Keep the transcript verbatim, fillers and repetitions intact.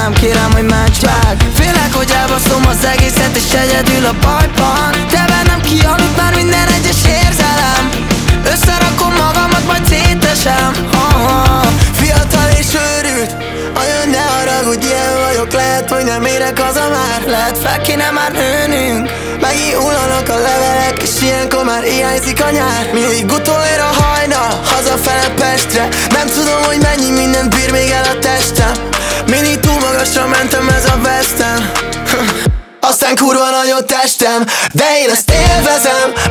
velem, kérem, hogy ments meg. Félek, hogy elbaszom az egészet és egyedül a bajban. De bennem kialudt már minden egyes érzelem. Összerakom magamat, majd szétesem. oh-oh. Fiatal és őrült, anya, ne haragudj, ilyen vagyok. Lehet, hogy nem érek haza már. Lehet, fel kéne már nőnünk. Meghullanak a levelek, és ilyenkor már hiányzik a nyár. Mindig utolér a hajnal, hazafele Pestre. Nem tudom, hogy mennyi mindent bír még el a testem. Mindig túl magasra mentem, ez a vesztem. Aztán kurva nagy a testem, de én ezt élvezem.